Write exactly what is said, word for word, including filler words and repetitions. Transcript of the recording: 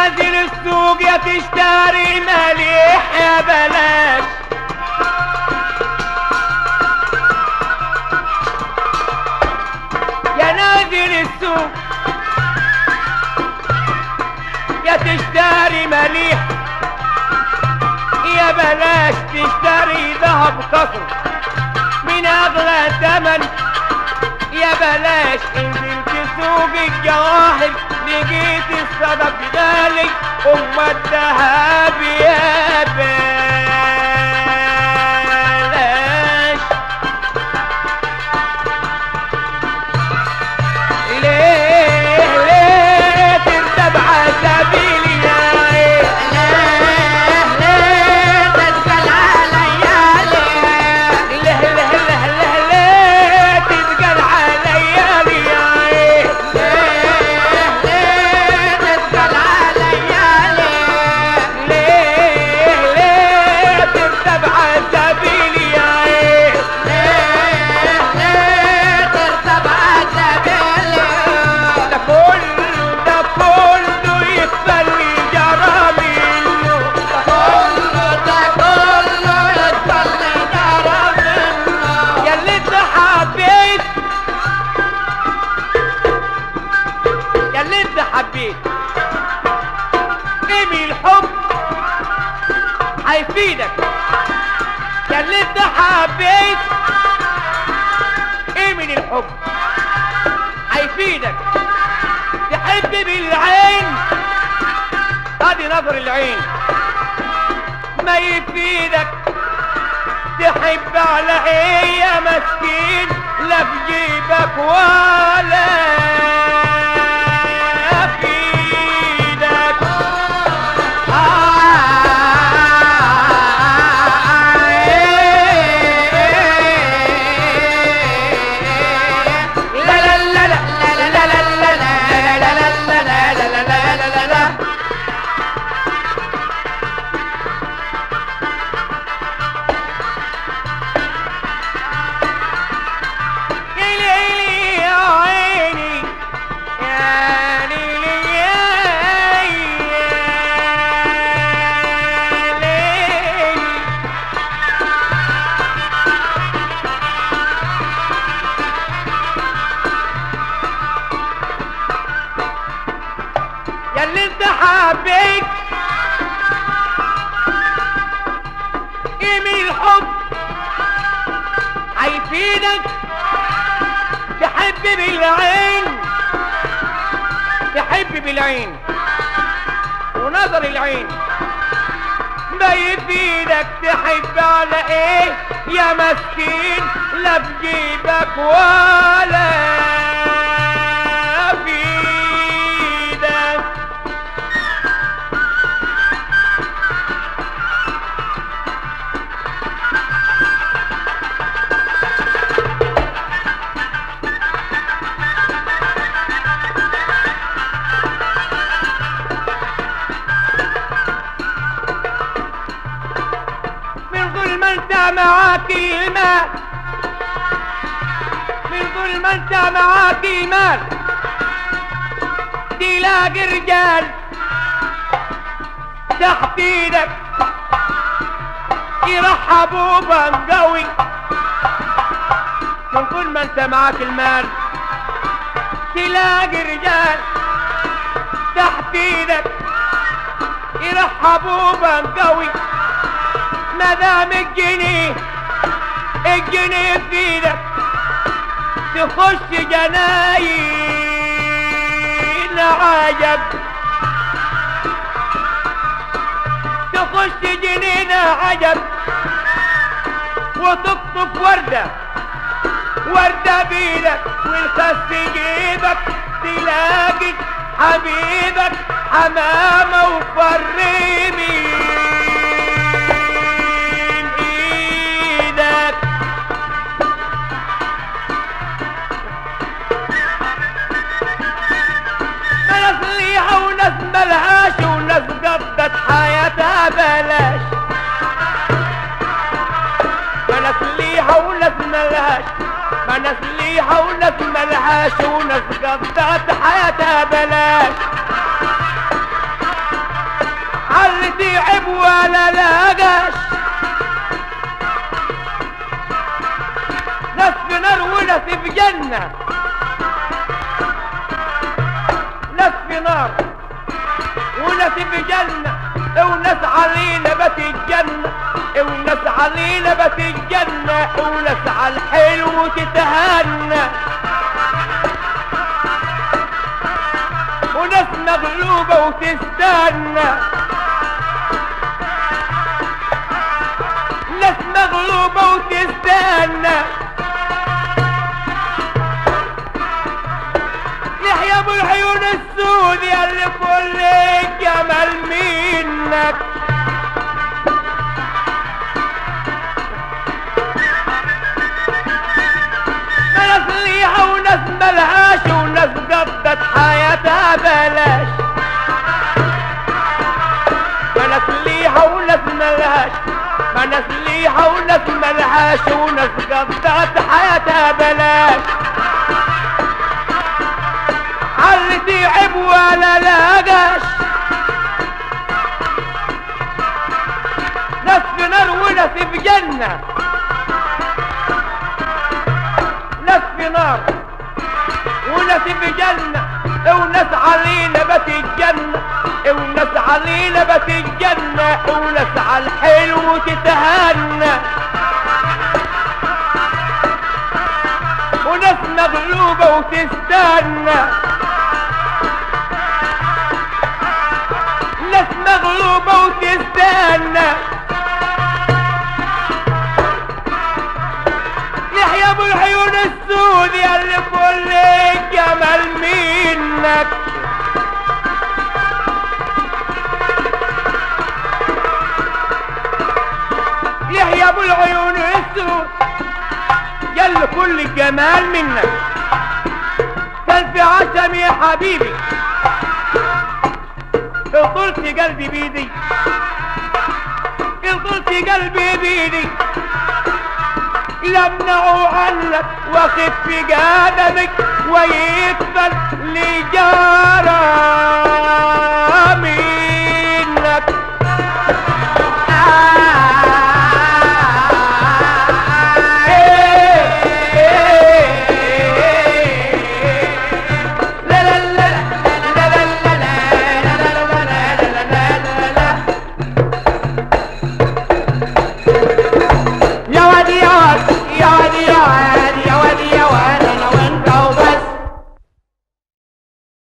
نازل السوق يا تشتري مليح يا بلاش، يا نازل السوق يا تشتري مليح، يا بلاش تشتري ذهب قصر من اغلى ثمن، يا بلاش انزل في سوق الجواهر لقيت الصدف غالي ام الذهب يا بلاش. ليه ليه ترتب عسبيلي يا عين، ليه ليه تسأل عليا ليه، ليه ليه ليه ليه ليه تسأل عليا يا عين، ليه ليه تسأل عليا ليه، ليه ليه ترتب عسبيلي يا عين، ليه ليه ترتب عسبيلي، ده كله ده كله يتفلي جرى منه، ده كله ده كله يتفلي جرى منه، يا اللي انت حبيت يا اللي انت حبيت قيمي الحب هيفيدك، يا اللي انت حبيت قيمي الحب هيفيدك، تحب بالعين ادي نظر العين ما يفيدك، تحب على ايه يا مسكين لا في جيبك ولا في ايدك، لا لا لا لا لا لا لا لا لا لا لا لا لا. يا ليلي يا عيني يا ليلي يا ليلي، يا اللي انت حبيت قيمي الحب هيفيدك، تحب بالعين تحب بالعين ونظر العين ما يفيدك، تحب على ايه يا مسكين لا في جيبك ولا في ايدك، من ظلم انت معاك المال، من ظلم انت معاك المال تلاقي رجال تحت ايدك يرحبوا بقوي، من ظلم انت معاك المال تلاقي رجال تحت ايدك يرحبوا بقوي، ما دام الجنيه الجنيه في ايدك تخش جناين عجب، تخش جنين عجب وتقطف وردة وردة بيدك والخس جيبك تلاقي حبيبك حمامة وفر من ايدك، ناس ليها وناس ملهاش وناس قضت حياتها بلاش، ناس ليها وناس ملهاش، ناس ليها وناس ملهاش وناس قضت حياتها بلاش، حل تعب ولا لاقاش ناس في نار وناس في جنة ناس في نار وناس في جنة وناس علينا بات الجنة وناس علينا بات الجنة وناس على الحلو تتهنى وناس مغلوبة وتستنى ناس مغلوبة وتستنى يحيى ابو العيون السود ياللي كل الجمال منك ناس ليها وناس ملهاش وناس قضت حياتها بلاش ناس ليها وناس ملهاش ناس ليها وناس ملهاش وناس قضت حياتها بلاش حل تعب ولا لاقاش ناس في نار وناس في جنة ناس في نار وناس في جنة وناس علينا بات الجنة وناس علينا بات الجنة وناس على الحلو تتهنى وناس مغلوبة وتستنى ناس مغلوبة وتستنى يحيى ابو العيون السود ياللي كل الجمال منك يحيى ابو العيون السود ياللي كل الجمال منك كان في عشم يا حبيبي طلت قلبي بيدي طلت قلبي بيدي لمنعوا عنك واخف في قدمك ويقبل لجرامي